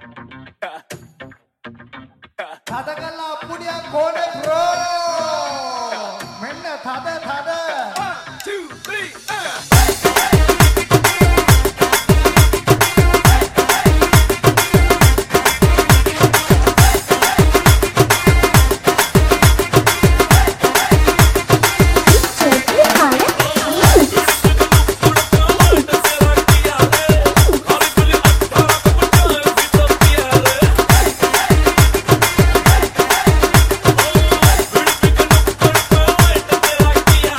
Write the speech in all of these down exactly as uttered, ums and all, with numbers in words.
Katakanlah punya kode bro. Mana tada tada. One, two, three, uh. Yeah.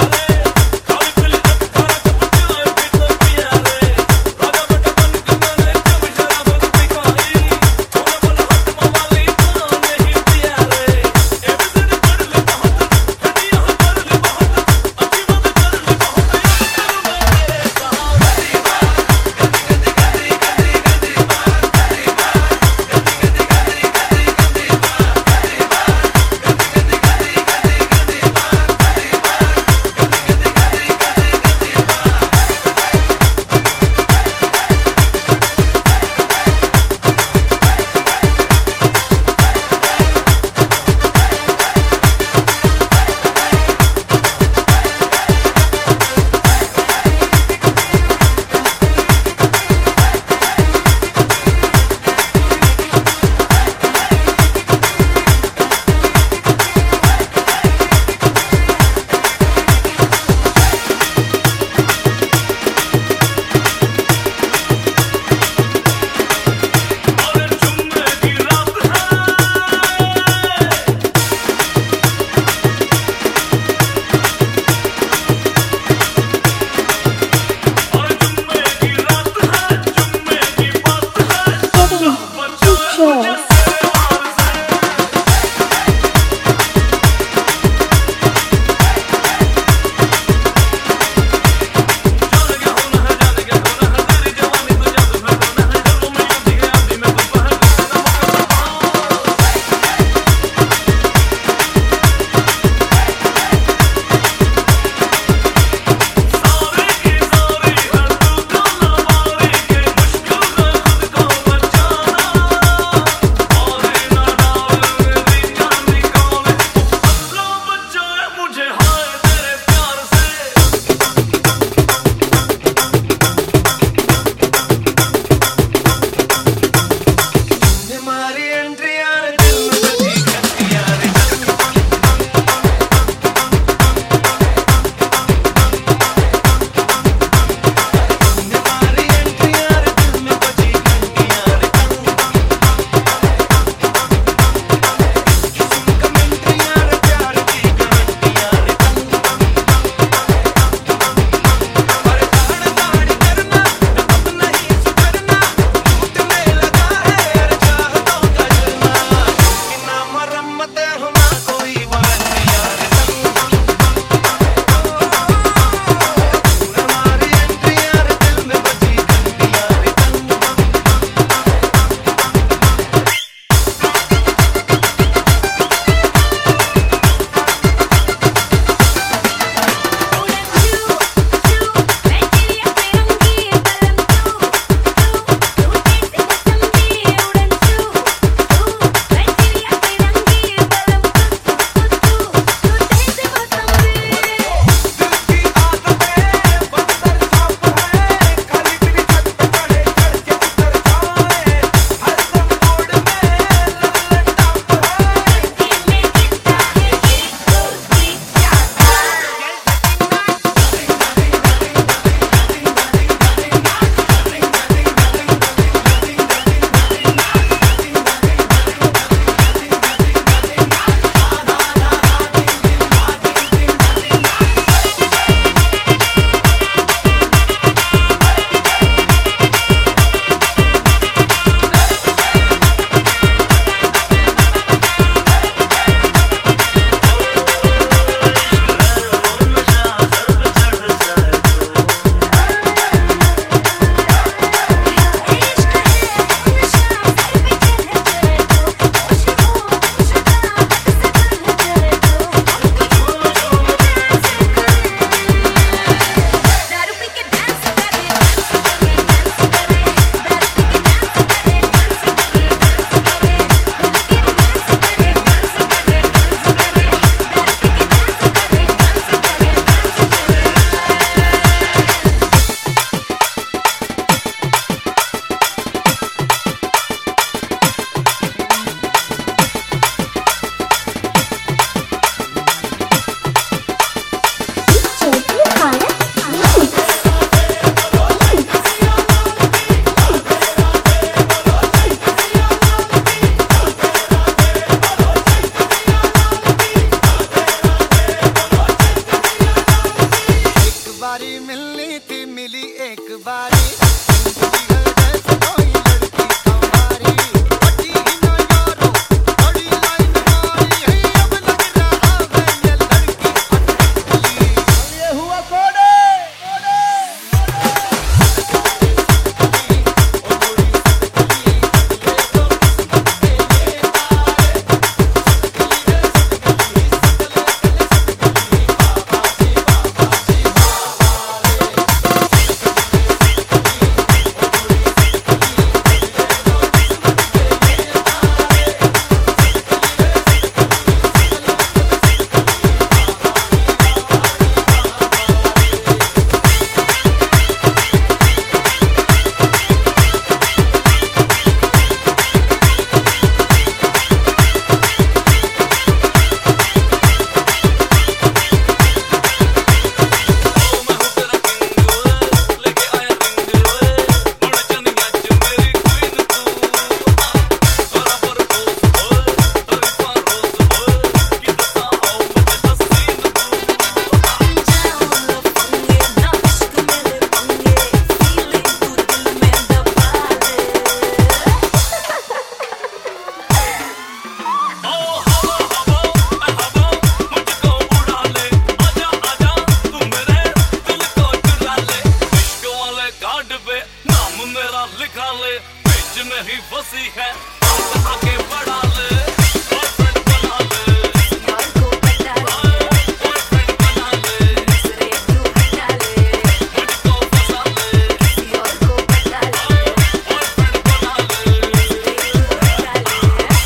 मुझ में ही फंसी है, आगे बढ़ा ले, बॉयफ्रेंड बना ले, यार को बता ले, बॉयफ्रेंड बना ले, दूसरे तू हटा ले, मुझको फंसा ले, किसी और को बता ले, बॉयफ्रेंड बना ले, दूसरे तू हटा ले।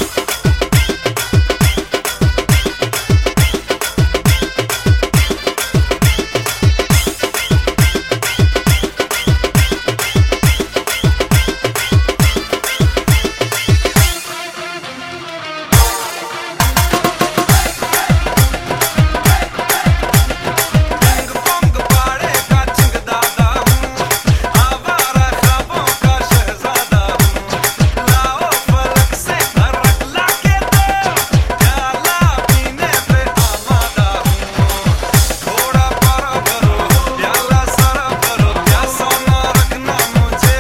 पिंग पोंग पाड़े का चिंगदादा हूँ, आवारा ख्वाबों का शहजादा हूँ। लाओ फलक से फर्क लाके दो, प्याला पीने पे आमादा हूँ। थोड़ा पारा भरो, प्याला सारा भरो, प्यासा ना रखना मुझे।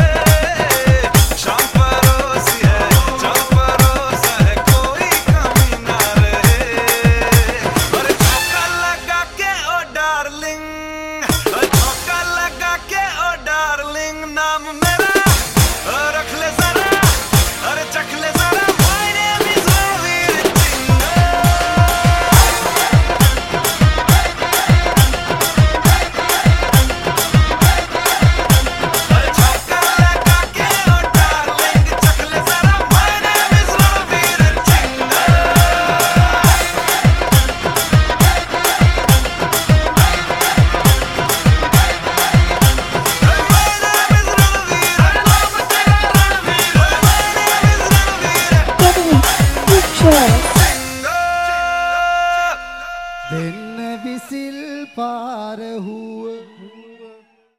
शाम परोसी है, चाँद परोसा है, कोई कमी ना रहे। अरे झोंका लगा के ओ डार्लिंग, अरे झोंका लगा के ओ डार्लिंग, नाम मेरा अ, रख ले जरा, अरे चख ले जरा। My name is Ravir Singh। अरे झोंका लगा के ओ डार्लिंग, चख ले जरा। My name is Ravir Singh। दिन विसिल पार हुए